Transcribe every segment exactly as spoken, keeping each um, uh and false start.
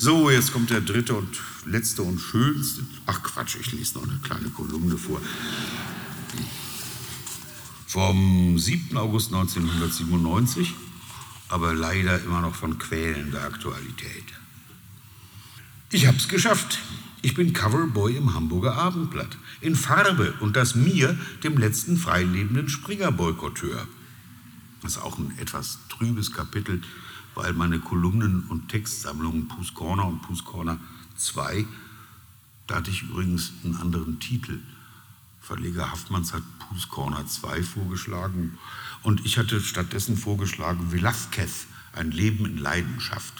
So, jetzt kommt der dritte und letzte und schönste. Ach Quatsch, ich lese noch eine kleine Kolumne vor. Vom siebten August neunzehnhundertsiebenundneunzig, aber leider immer noch von quälender Aktualität. Ich hab's geschafft. Ich bin Coverboy im Hamburger Abendblatt. In Farbe und das mir, dem letzten freilebenden Springer-Boykotteur. Das ist auch ein etwas trübes Kapitel, weil meine Kolumnen- und Textsammlungen Pu's Corner und Pu's Corner zwei, da hatte ich übrigens einen anderen Titel. Verleger Haffmanns hat Pu's Corner zwei vorgeschlagen und ich hatte stattdessen vorgeschlagen Velázquez, ein Leben in Leidenschaft.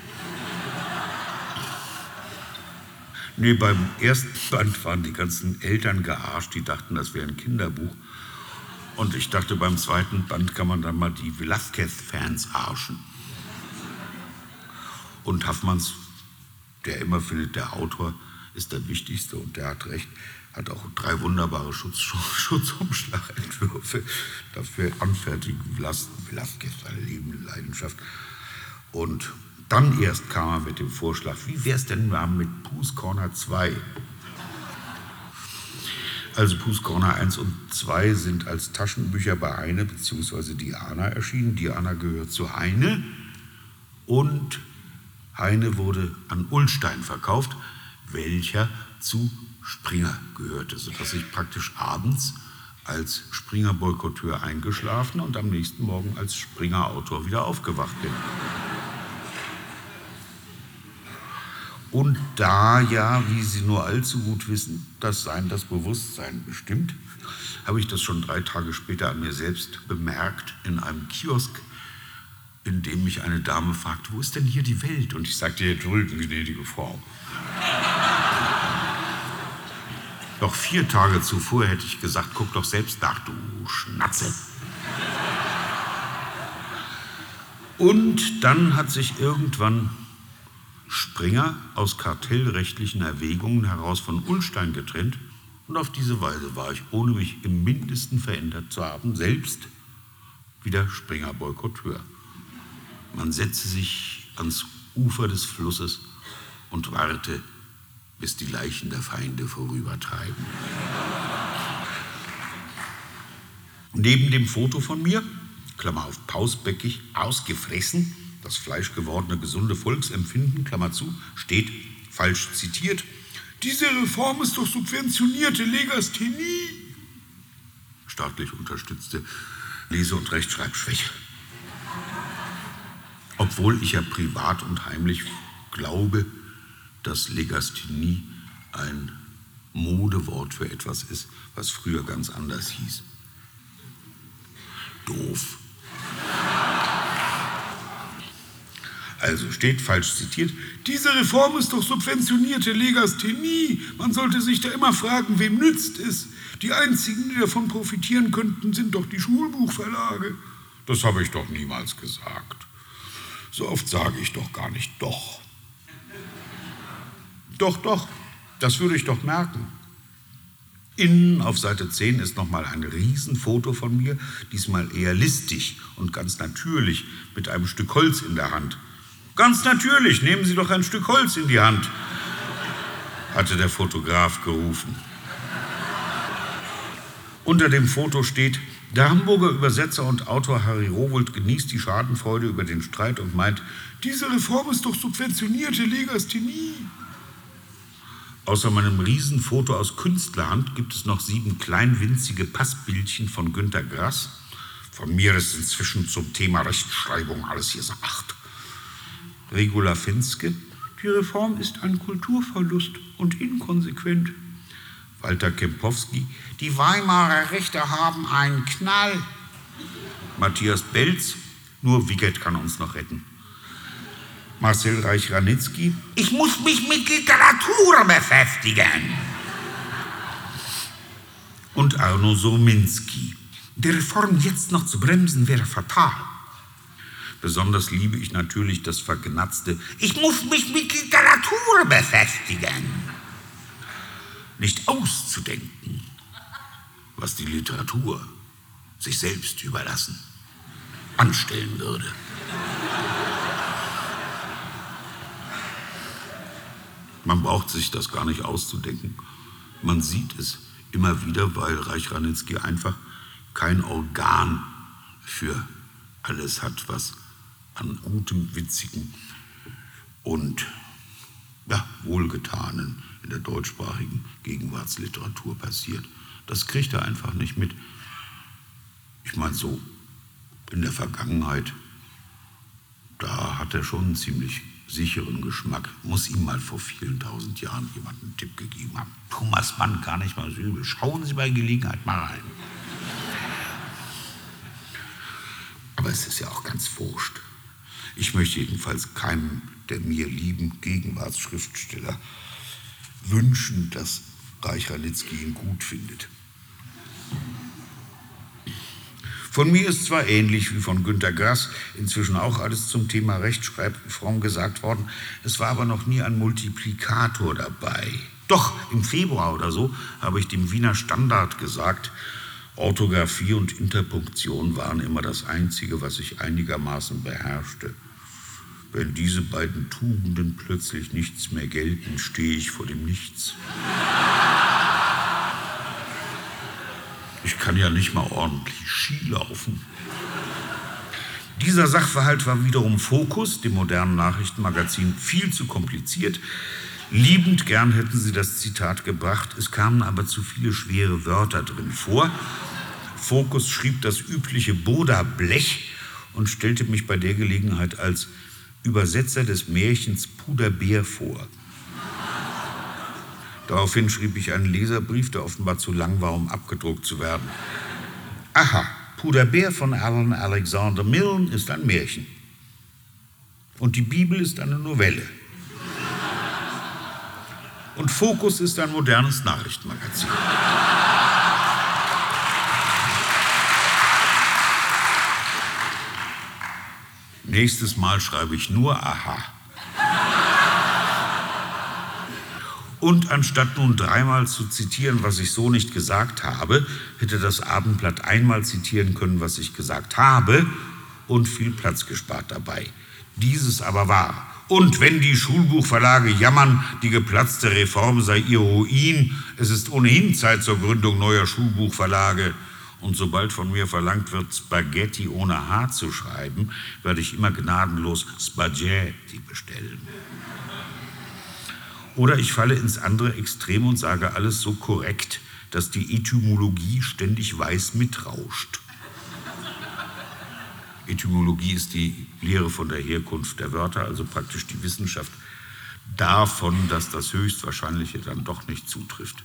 Nee, beim ersten Band waren die ganzen Eltern gearscht, die dachten, das wäre ein Kinderbuch. Und ich dachte, beim zweiten Band kann man dann mal die Velázquez-Fans arschen. Und Haffmanns, der immer findet, der Autor ist der Wichtigste und der hat recht, hat auch drei wunderbare Schutz, Schutzumschlagentwürfe dafür anfertigen lassen. Velázquez, eine lebende Leidenschaft. Und dann erst kam er mit dem Vorschlag, wie wäre es denn mal mit Pu's Corner zwei? Also Pu's Corner eins und zwei sind als Taschenbücher bei Heine bzw. Diana erschienen. Diana gehört zu Heine und Heine wurde an Ullstein verkauft, welcher zu Springer gehörte, sodass ich praktisch abends als Springer-Boykotteur eingeschlafen und am nächsten Morgen als Springer-Autor wieder aufgewacht bin. Und da ja, wie Sie nur allzu gut wissen, das Sein das Bewusstsein bestimmt, habe ich das schon drei Tage später an mir selbst bemerkt in einem Kiosk, in dem mich eine Dame fragte, wo ist denn hier die Welt? Und ich sagte, hier drüben, gnädige Frau. Doch vier Tage zuvor hätte ich gesagt, guck doch selbst nach, du Schnatze. Und dann hat sich irgendwann Springer aus kartellrechtlichen Erwägungen heraus von Ullstein getrennt und auf diese Weise war ich, ohne mich im Mindesten verändert zu haben, selbst wieder Springer-Boykotteur. Man setzte sich ans Ufer des Flusses und warte, bis die Leichen der Feinde vorübertreiben. Neben dem Foto von mir, Klammer auf pausbäckig, ausgefressen, das fleischgewordene gesunde Volksempfinden, Klammer zu, steht, falsch zitiert, diese Reform ist doch subventionierte Legasthenie. Staatlich unterstützte Lese- und Rechtschreibschwäche. Obwohl ich ja privat und heimlich glaube, dass Legasthenie ein Modewort für etwas ist, was früher ganz anders hieß. Doof. Also steht, falsch zitiert, diese Reform ist doch subventionierte Legasthenie. Man sollte sich da immer fragen, wem nützt es? Die einzigen, die davon profitieren könnten, sind doch die Schulbuchverlage. Das habe ich doch niemals gesagt. So oft sage ich doch gar nicht doch. Doch, doch, das würde ich doch merken. Innen auf Seite zehn ist nochmal ein Riesenfoto von mir, diesmal eher listig und ganz natürlich mit einem Stück Holz in der Hand. Ganz natürlich, nehmen Sie doch ein Stück Holz in die Hand, hatte der Fotograf gerufen. Unter dem Foto steht, der Hamburger Übersetzer und Autor Harry Rowohlt genießt die Schadenfreude über den Streit und meint, diese Reform ist doch subventionierte Legasthenie. Außer meinem Riesenfoto aus Künstlerhand gibt es noch sieben kleinwinzige Passbildchen von Günter Grass. Von mir ist inzwischen zum Thema Rechtschreibung alles gesagt. Regula Fenske, die Reform ist ein Kulturverlust und inkonsequent. Walter Kempowski, die Weimarer Rechte haben einen Knall. Matthias Belz, nur Wickert kann uns noch retten. Marcel Reich-Ranitzky, ich muss mich mit Literatur beschäftigen. Und Arno Surminski, die Reform jetzt noch zu bremsen wäre fatal. Besonders liebe ich natürlich das vergnatzte, ich muss mich mit Literatur beschäftigen. Nicht auszudenken, was die Literatur sich selbst überlassen anstellen würde. Man braucht sich das gar nicht auszudenken. Man sieht es immer wieder, weil Reich Ranitzky einfach kein Organ für alles hat, was an gutem, witzigen und ja, wohlgetanen in der deutschsprachigen Gegenwartsliteratur passiert. Das kriegt er einfach nicht mit. Ich meine, so in der Vergangenheit, da hat er schon einen ziemlich sicheren Geschmack. Muss ihm mal vor vielen tausend Jahren jemand einen Tipp gegeben haben. Thomas Mann, gar nicht mal so übel. Schauen Sie bei Gelegenheit mal rein. Aber es ist ja auch ganz wurscht. Ich möchte jedenfalls keinem der mir lieben Gegenwartsschriftsteller wünschen, dass Reich Ranitzky ihn gut findet. Von mir ist zwar ähnlich wie von Günter Grass inzwischen auch alles zum Thema Rechtschreibreform gesagt worden, es war aber noch nie ein Multiplikator dabei. Doch, im Februar oder so habe ich dem Wiener Standard gesagt, Orthographie und Interpunktion waren immer das Einzige, was ich einigermaßen beherrschte. Wenn diese beiden Tugenden plötzlich nichts mehr gelten, stehe ich vor dem Nichts. Ich kann ja nicht mal ordentlich Ski laufen. Dieser Sachverhalt war wiederum Focus, dem modernen Nachrichtenmagazin, viel zu kompliziert. Liebend gern hätten sie das Zitat gebracht, es kamen aber zu viele schwere Wörter drin vor. Focus schrieb das übliche Boda-Blech und stellte mich bei der Gelegenheit als Übersetzer des Märchens Puderbär vor. Daraufhin schrieb ich einen Leserbrief, der offenbar zu lang war, um abgedruckt zu werden. Aha, Puderbär von Alan Alexander Milne ist ein Märchen. Und die Bibel ist eine Novelle. Und Focus ist ein modernes Nachrichtenmagazin. Nächstes Mal schreibe ich nur Aha. Und anstatt nun dreimal zu zitieren, was ich so nicht gesagt habe, hätte das Abendblatt einmal zitieren können, was ich gesagt habe, und viel Platz gespart dabei. Dieses aber war: Und wenn die Schulbuchverlage jammern, die geplatzte Reform sei ihr Ruin, es ist ohnehin Zeit zur Gründung neuer Schulbuchverlage. Und sobald von mir verlangt wird, Spaghetti ohne H zu schreiben, werde ich immer gnadenlos Spaghetti bestellen. Oder ich falle ins andere Extrem und sage alles so korrekt, dass die Etymologie ständig weiß mitrauscht. Etymologie ist die Lehre von der Herkunft der Wörter, also praktisch die Wissenschaft davon, dass das Höchstwahrscheinliche dann doch nicht zutrifft.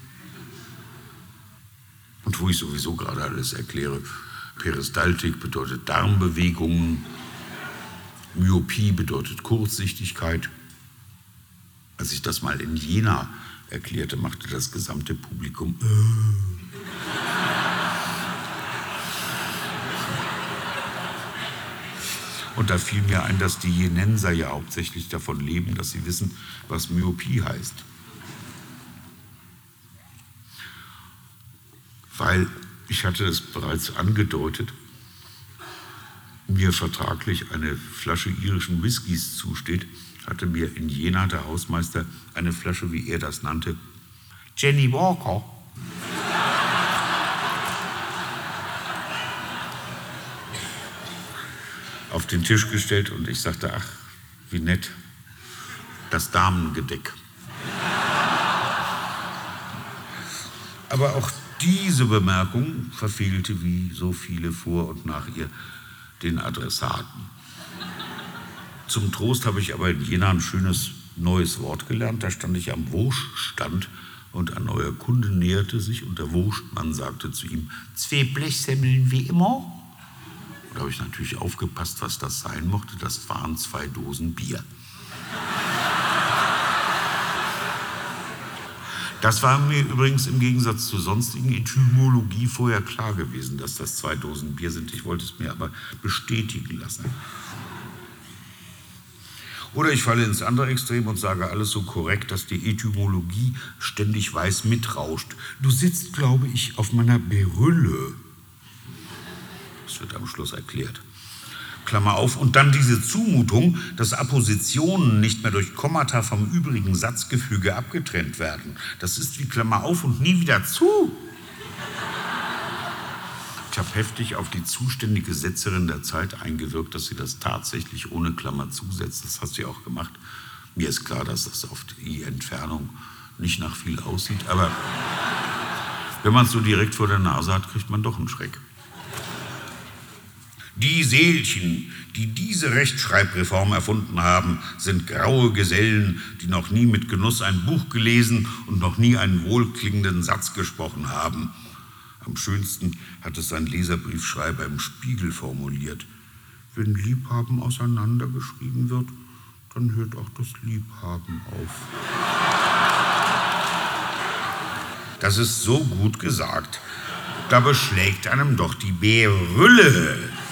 Und wo ich sowieso gerade alles erkläre, Peristaltik bedeutet Darmbewegungen, Myopie bedeutet Kurzsichtigkeit. Als ich das mal in Jena erklärte, machte das gesamte Publikum äh. Und da fiel mir ein, dass die Jenenser ja hauptsächlich davon leben, dass sie wissen, was Myopie heißt. Weil, ich hatte es bereits angedeutet, mir vertraglich eine Flasche irischen Whiskys zusteht, hatte mir in Jena der Hausmeister eine Flasche, wie er das nannte, Jenny Walker, auf den Tisch gestellt und ich sagte, ach, wie nett, das Damengedeck. Aber auch diese Bemerkung verfehlte wie so viele vor und nach ihr den Adressaten. Zum Trost habe ich aber in Jena ein schönes neues Wort gelernt. Da stand ich am Wurststand und ein neuer Kunde näherte sich und der Wurstmann sagte zu ihm, zwei Blechsemmeln wie immer. Da habe ich natürlich aufgepasst, was das sein mochte. Das waren zwei Dosen Bier. Das war mir übrigens im Gegensatz zur sonstigen Etymologie vorher klar gewesen, dass das zwei Dosen Bier sind. Ich wollte es mir aber bestätigen lassen. Oder ich falle ins andere Extrem und sage alles so korrekt, dass die Etymologie ständig weiß mitrauscht. Du sitzt, glaube ich, auf meiner Berylle. Das wird am Schluss erklärt. Klammer auf, und dann diese Zumutung, dass Appositionen nicht mehr durch Kommata vom übrigen Satzgefüge abgetrennt werden. Das ist wie Klammer auf und nie wieder zu. Ich habe heftig auf die zuständige Setzerin der Zeit eingewirkt, dass sie das tatsächlich ohne Klammer zusetzt. Das hat sie auch gemacht. Mir ist klar, dass das auf die Entfernung nicht nach viel aussieht, aber wenn man es so direkt vor der Nase hat, kriegt man doch einen Schreck. Die Seelchen, die diese Rechtschreibreform erfunden haben, sind graue Gesellen, die noch nie mit Genuss ein Buch gelesen und noch nie einen wohlklingenden Satz gesprochen haben. Am schönsten hat es ein Leserbriefschreiber im Spiegel formuliert. Wenn Liebhaben auseinandergeschrieben wird, dann hört auch das Liebhaben auf. Das ist so gut gesagt. Da beschlägt einem doch die Berülle.